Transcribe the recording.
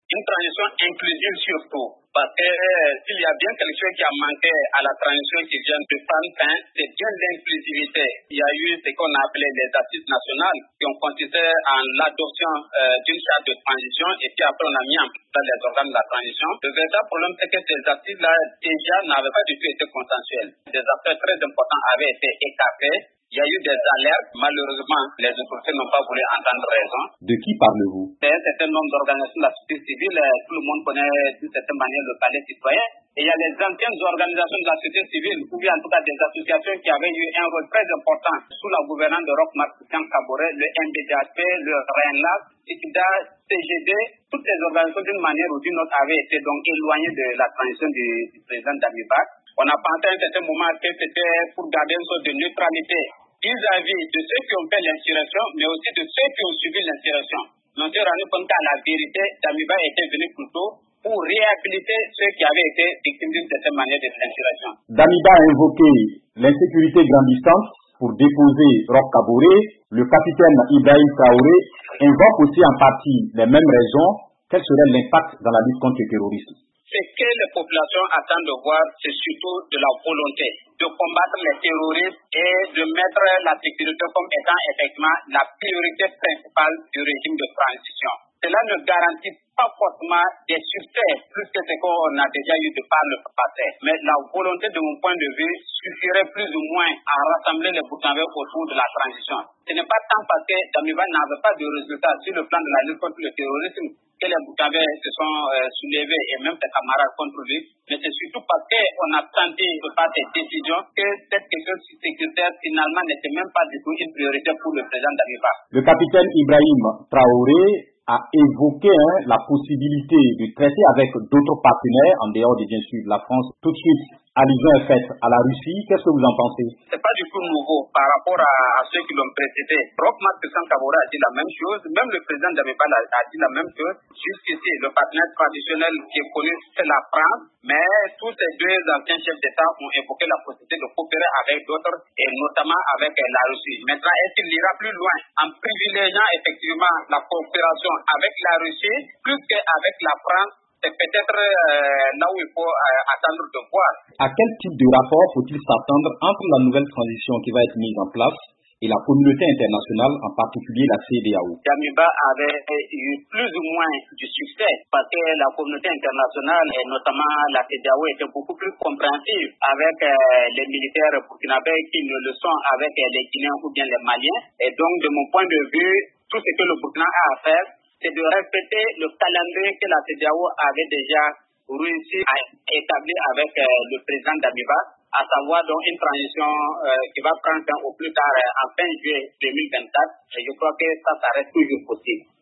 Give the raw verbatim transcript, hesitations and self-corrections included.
Une transition inclusive surtout, parce que euh, s'il y a bien quelque chose qui a manqué à la transition qui vient de prendre fin, c'est bien l'inclusivité. Il y a eu ce qu'on a appelé les assises nationales qui ont consisté en l'adoption euh, d'une charte de transition et puis après on a mis en place les organes de la transition. Le véritable problème c'est que ces assises-là déjà n'avaient pas du tout été consensuelles. Des aspects très importants avaient été écartés. Il y a eu des alertes, malheureusement, les autorités n'ont pas voulu entendre raison. De qui parlez-vous? C'est un certain nombre d'organisations de la société civile, tout le monde connaît d'une certaine manière le palais citoyen. Et il y a les anciennes organisations de la société civile, ou bien en tout cas des associations qui avaient eu un rôle très important sous la gouvernance de Roch Marc Christian Kaboré, le M B D H P, le RENLAC, I C D A, C G D, toutes ces organisations d'une manière ou d'une autre avaient été donc éloignées de la transition du, du président Damiba. On a pensé à un certain moment que c'était pour garder une sorte de neutralité vis-à-vis de ceux qui ont fait l'insurrection, mais aussi de ceux qui ont subi l'insurrection. On s'est rendu compte qu'à la vérité, Damiba était venu plutôt pour réhabiliter ceux qui avaient été victimes d'une certaine manière de l'insurrection. Damiba a invoqué l'insécurité grandissante pour déposer Roch Kaboré. Le capitaine Ibrahim Traoré invoque aussi en partie les mêmes raisons. Quel serait l'impact dans la lutte contre le terrorisme? Ce que les populations attendent de voir, c'est surtout de la volonté de combattre les terroristes et de mettre la sécurité comme étant effectivement la priorité principale du régime de transition. Cela ne garantit pas forcément des succès plus que ce qu'on a déjà eu de par le passé. Mais la volonté, de mon point de vue, suffirait plus ou moins à rassembler les Burkinabés autour de la transition. Ce n'est pas tant parce que Damiba n'avait pas de résultats sur le plan de la lutte contre le terrorisme que les Burkinabés se sont euh, soulevés et même ses camarades contre lui, mais c'est surtout parce qu'on a tenté de faire cette décision que cette question sécuritaire finalement n'était même pas du tout une priorité pour le président Damiba. Le capitaine Ibrahim Traoré a évoqué hein, la possibilité de traiter avec d'autres partenaires en dehors de bien sûr la France. Tout de suite, allusion est faite à la Russie. Qu'est-ce que vous en pensez? C'est pas du tout nouveau par rapport à, à ceux qui l'ont précédé. Roch Marc Christian Kaboré a dit la même chose, même le président Damiba a, a dit la même chose. Jusqu'ici, le partenaire traditionnel qui est connu, c'est la France, mais tous ces deux anciens chefs d'État ont évoqué la possibilité de coopérer avec d'autres, et notamment avec la Russie. Maintenant, est-ce qu'il ira plus loin en privilégiant effectivement la coopération avec la Russie plus qu'avec la France? C'est peut-être euh, là où il faut euh, attendre de voir. À quel type de rapport faut-il s'attendre entre la nouvelle transition qui va être mise en place et la communauté internationale, en particulier la C E D E A O? Damiba avait eu plus ou moins du succès parce que la communauté internationale, et notamment la C E D E A O, était beaucoup plus compréhensive avec euh, les militaires burkinabés qui ne le sont avec euh, les Guinéens ou bien les Maliens. Et donc, de mon point de vue, tout ce que le Burkina a à faire, c'est de respecter le calendrier que la C E D E A O avait déjà réussi à établir avec euh, le président Damiba, à savoir donc une transition euh, qui va prendre fin au plus tard euh, en fin juillet deux mille vingt-quatre. Et je crois que ça, ça reste toujours possible.